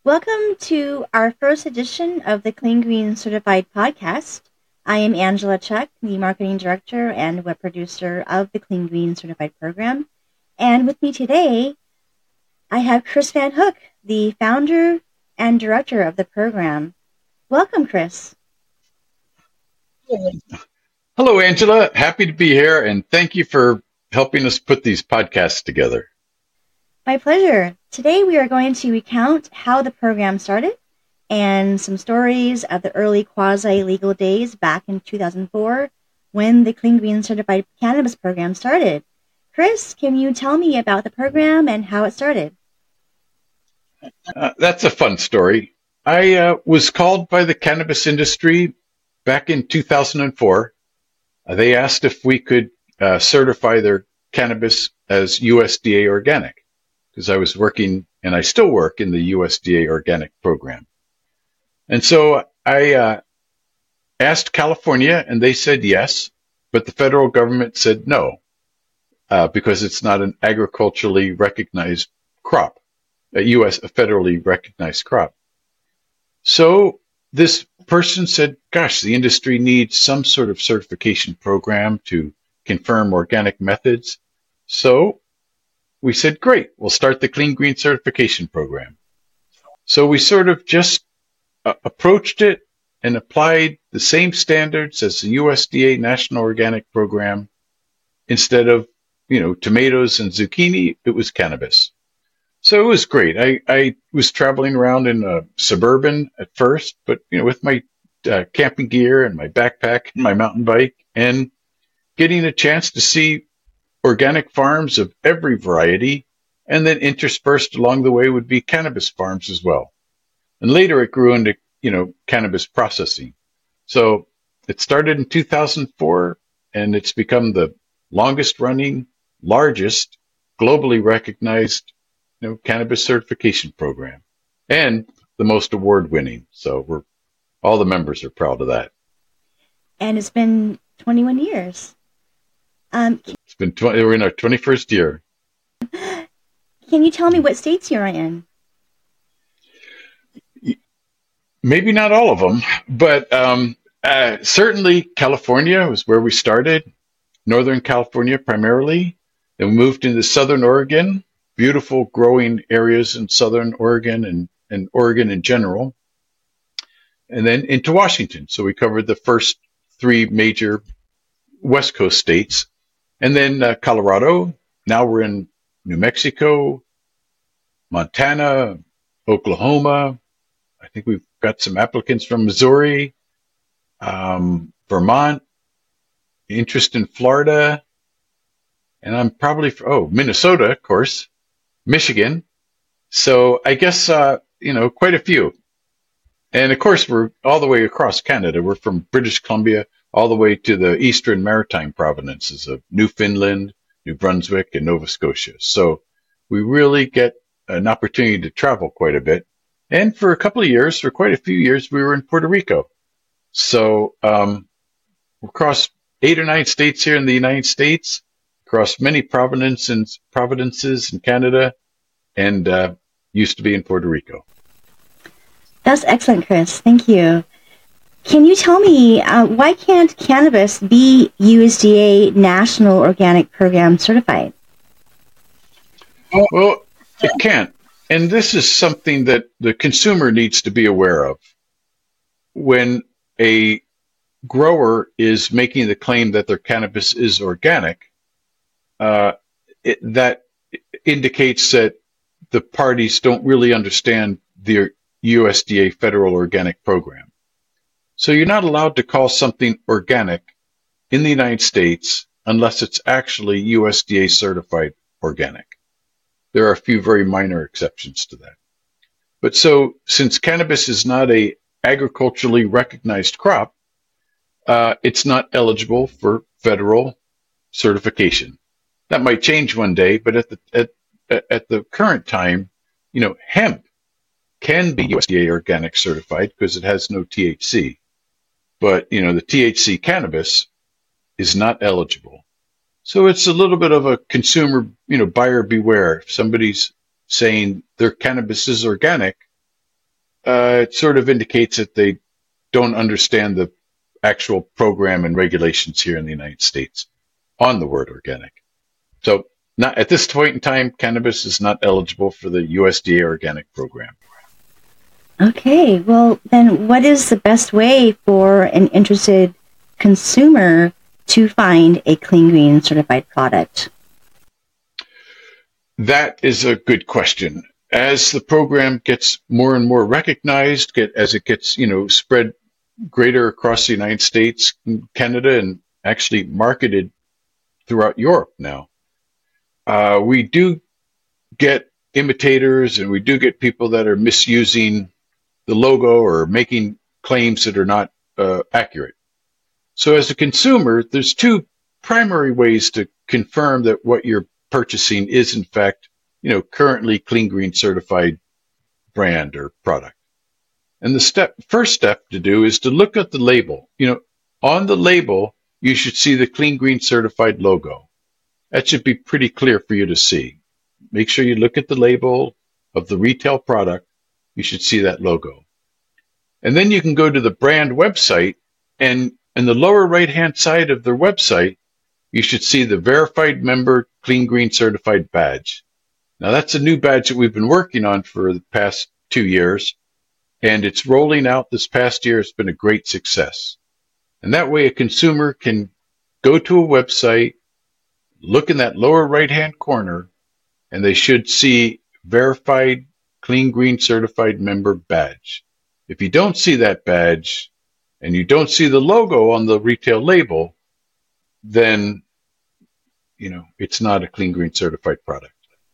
Welcome to our first edition of the Clean Green Certified podcast. I am Angela Chuck, the Marketing Director and Web Producer of the Clean Green Certified program. And with me today, I have Chris Van Hook, the founder and director of the program. Welcome, Chris. Hello, Angela. Happy to be here, and thank you for helping us put these podcasts together. My pleasure. Today we are going to recount how the program started and some stories of the early quasi-legal days back in 2004 when the Clean Green Certified Cannabis program started. Chris, can you tell me about the program and how it started? That's a fun story. I was called by the cannabis industry back in 2004. They asked if we could certify their cannabis as USDA organic, because I was working, and I still work, in the USDA organic program. And so I asked California, and they said yes, but the federal government said no, because it's not an agriculturally recognized crop, a federally recognized crop. So this person said, gosh, the industry needs some sort of certification program to confirm organic methods. So we said, great, we'll start the Clean Green Certification program. So we sort of just approached it and applied the same standards as the USDA National Organic Program. Instead of, tomatoes and zucchini, it was cannabis. So it was great. I was traveling around in a Suburban at first, but, with my camping gear and my backpack and my mountain bike, and getting a chance to see organic farms of every variety, and then interspersed along the way would be cannabis farms as well. And later it grew into, cannabis processing. So it started in 2004, and it's become the longest running, largest, globally recognized, cannabis certification program, and the most award winning. So all the members are proud of that. And it's been 21 years. It's been we're in our 21st year. Can you tell me what states you're in? Maybe not all of them, but certainly California was where we started, Northern California primarily. Then we moved into Southern Oregon, beautiful growing areas in Southern Oregon and Oregon in general, and then into Washington. So we covered the first three major West Coast states, and then Colorado. Now we're in New Mexico, Montana, Oklahoma. I think we've got some applicants from Missouri, Vermont, interest in Florida, and I'm probably Minnesota, of course, Michigan. So I guess quite a few. And of course, we're all the way across Canada. We're from British Columbia all the way to the eastern maritime provinces of Newfoundland, New Brunswick, and Nova Scotia. So we really get an opportunity to travel quite a bit. And for a couple of years, for quite a few years, we were in Puerto Rico. So across 8 or 9 states here in the United States, across many provinces in Canada, and used to be in Puerto Rico. That's excellent, Chris. Thank you. Can you tell me why can't cannabis be USDA National Organic Program certified? Well, it can't. And this is something that the consumer needs to be aware of. When a grower is making the claim that their cannabis is organic, that indicates that the parties don't really understand the USDA federal organic program. So you're not allowed to call something organic in the United States unless it's actually USDA certified organic. There are a few very minor exceptions to that. But so since cannabis is not a agriculturally recognized crop, it's not eligible for federal certification. That might change one day, but at the current time, hemp can be USDA organic certified because it has no THC. But, the THC cannabis is not eligible. So it's a little bit of a consumer, buyer beware. If somebody's saying their cannabis is organic, it sort of indicates that they don't understand the actual program and regulations here in the United States on the word organic. So not at this point in time, cannabis is not eligible for the USDA organic program. Okay, well, then what is the best way for an interested consumer to find a Clean Green certified product? That is a good question. As the program gets more and more recognized, as it gets, spread greater across the United States, Canada, and actually marketed throughout Europe now, we do get imitators and we do get people that are misusing the logo or making claims that are not accurate. So as a consumer, there's two primary ways to confirm that what you're purchasing is in fact, currently Clean Green certified brand or product. And the first step to do is to look at the label. On the label, you should see the Clean Green certified logo. That should be pretty clear for you to see. Make sure you look at the label of the retail product. You should see that logo. And then you can go to the brand website, and in the lower right-hand side of their website, you should see the Verified Member Clean Green Certified badge. Now, that's a new badge that we've been working on for the past 2 years, and it's rolling out this past year. It's been a great success. And that way a consumer can go to a website, look in that lower right-hand corner, and they should see Verified Clean Green Certified Member badge. If you don't see that badge and you don't see the logo on the retail label, then, it's not a Clean Green certified product.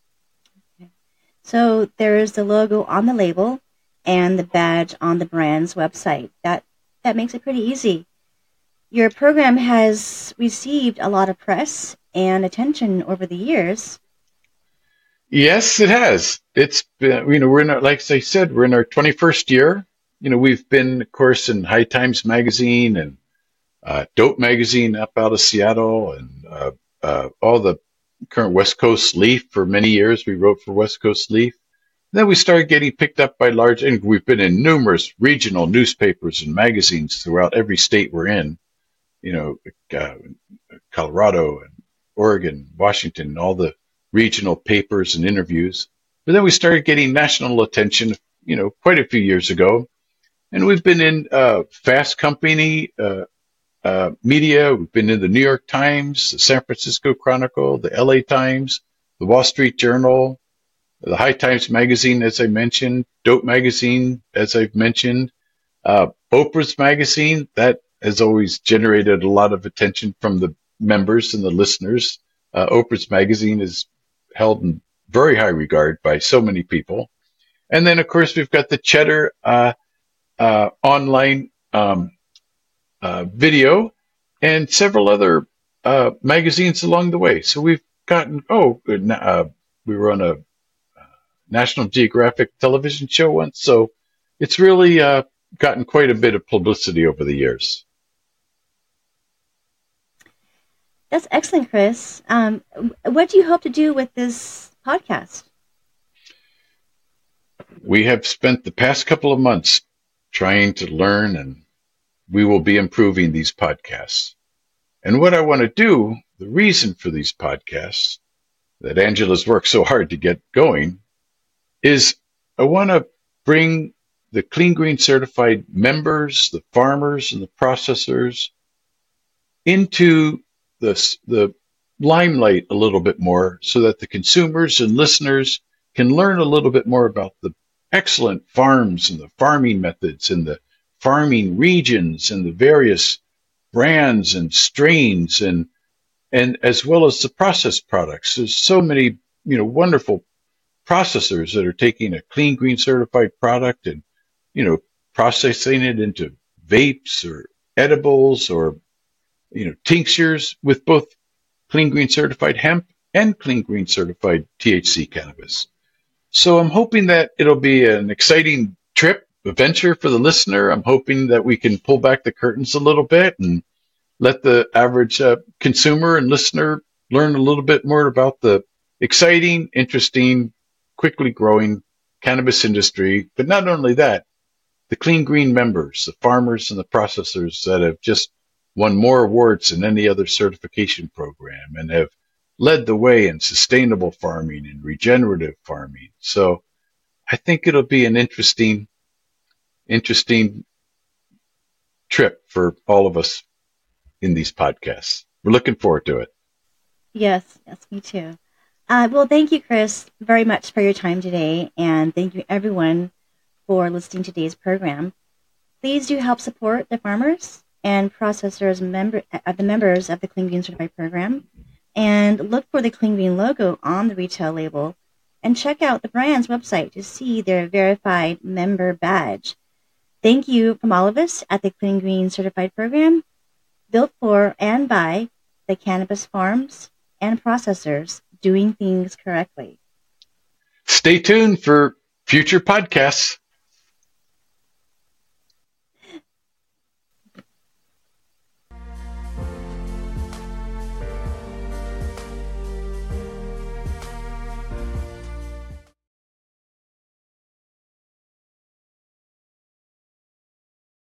So there is the logo on the label and the badge on the brand's website. That makes it pretty easy. Your program has received a lot of press and attention over the years. Yes, it has. It's been, we're in like I said, we're in our 21st year. We've been, of course, in High Times Magazine and Dope Magazine up out of Seattle, and all the current West Coast Leaf. For many years, we wrote for West Coast Leaf. Then we started getting picked up by and we've been in numerous regional newspapers and magazines throughout every state we're in. Colorado and Oregon, Washington, all the regional papers and interviews. But then we started getting national attention, quite a few years ago. And we've been in Fast Company media. We've been in the New York Times, the San Francisco Chronicle, the LA Times, the Wall Street Journal, the High Times Magazine, as I mentioned, Dope Magazine, as I've mentioned, Oprah's Magazine. That has always generated a lot of attention from the members and the listeners. Oprah's Magazine is held in very high regard by so many people. And then, of course, we've got the Cheddar online video and several other magazines along the way. So we've gotten, we were on a National Geographic television show once. So it's really gotten quite a bit of publicity over the years. That's excellent, Chris. What do you hope to do with this podcast? We have spent the past couple of months trying to learn, and we will be improving these podcasts. And what I want to do, the reason for these podcasts that Angela's worked so hard to get going, is I want to bring the Clean Green certified members, the farmers, and the processors into the limelight a little bit more, so that the consumers and listeners can learn a little bit more about the excellent farms and the farming methods and the farming regions and the various brands and strains and as well as the processed products. There's so many, wonderful processors that are taking a Clean Green certified product and, processing it into vapes or edibles or, tinctures with both Clean Green certified hemp and Clean Green certified THC cannabis. So I'm hoping that it'll be an exciting adventure for the listener. I'm hoping that we can pull back the curtains a little bit and let the average consumer and listener learn a little bit more about the exciting, interesting, quickly growing cannabis industry. But not only that, the Clean Green members, the farmers and the processors that have just won more awards than any other certification program and have led the way in sustainable farming and regenerative farming. So I think it'll be an interesting trip for all of us in these podcasts. We're looking forward to it. Yes, me too. Well, thank you, Chris, very much for your time today, and thank you everyone for listening to today's program. Please do help support the farmers and processors, the members of the Clean Green Certified Program, and look for the Clean Green logo on the retail label, and check out the brand's website to see their verified member badge. Thank you from all of us at the Clean Green Certified Program, built for and by the cannabis farms and processors doing things correctly. Stay tuned for future podcasts.